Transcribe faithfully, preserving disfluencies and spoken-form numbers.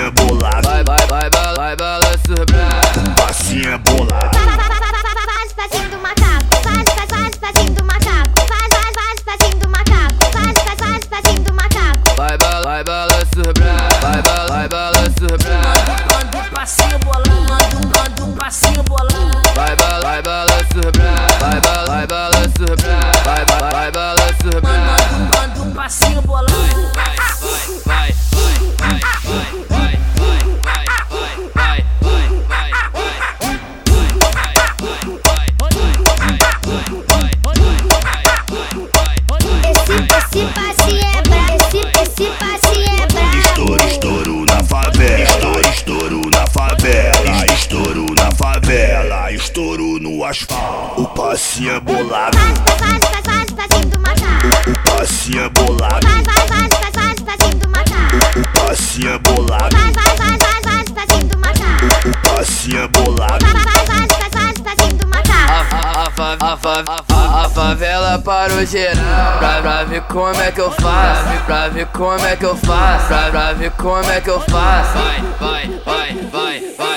passinho bolado. Vai, vai, vai, vai, vai, balança o braço. Um passinho bolado. Faz passinho do macaco, faz, faz, faz passinho do macaco, faz, faz, faz passinho do macaco, faz, faz, faz passinho do macaco. Vai, vai, vai, balança o braço. Vai, vai, vai, balança o braço. Manda um passinho bolado, manda um, manda um passinho bolado. Vai, vai, vai, balança o braço. Vai, vai, vai, balança o braço. Vai, vai, vai, balança o braço. Manda um, manda um passinho bolado. Vai, vai, vai, vai, vai, vai, vai, vai, vai, Esse, esse passinho é brabo, esse, esse passinho é brabo. Estouro, estouro na favela. Estouro, estouro na favela. Estouro na favela. Estouro no asfalto. O passinho bolado. Faz, faz, faz, faz passinho do macaco. O passinho bolado. Faz, faz, faz, faz, faz passinho do macaco. O passinho bolado. Faz, faz, faz, faz, faz passinho do macaco. O passinho bolado. Faz, faz, faz, faz, faz passinho do macaco. A, a, fa- a, fa- a, a favela parou geral pra, pra ver como é que eu faço. Pra ver como é que eu faço. Pra, pra ver como é que eu faço. Vai, vai, vai, vai, vai.